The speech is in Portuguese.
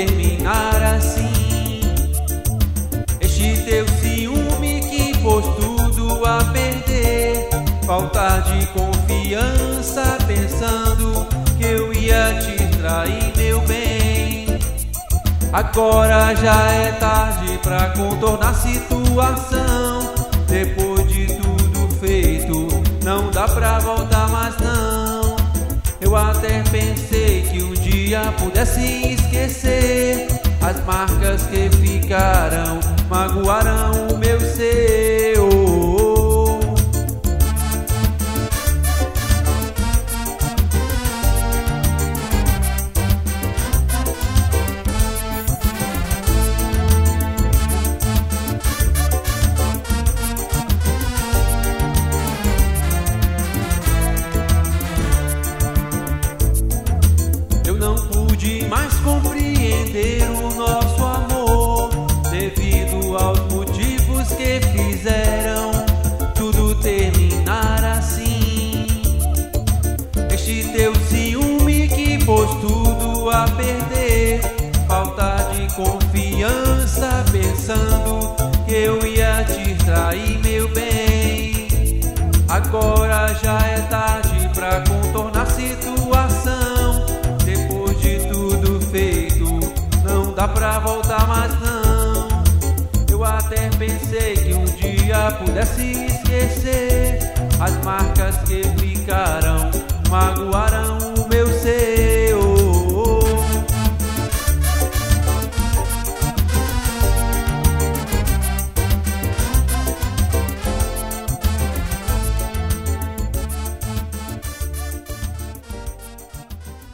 terminar assim. Este teu ciúme que pôs tudo a perder, falta de confiança, pensando que eu ia te trair, meu bem. Agora já é tarde pra contornar a situação. Depois de tudo feito, não dá pra voltar mais não. Eu até pensei que um dia pudesse esquecer as marcas que ficaram, magoaram o meu ser. Não pude mais compreender o nosso amor, devido aos motivos que fizeram tudo terminar assim. Este teu ciúme que pôs tudo a perder, falta de confiança, pensando que eu ia te trair, meu bem. Agora já é tarde pra contornar a situação. Não dá pra voltar mais não. Eu até pensei que um dia pudesse esquecer as marcas que ficaram, magoaram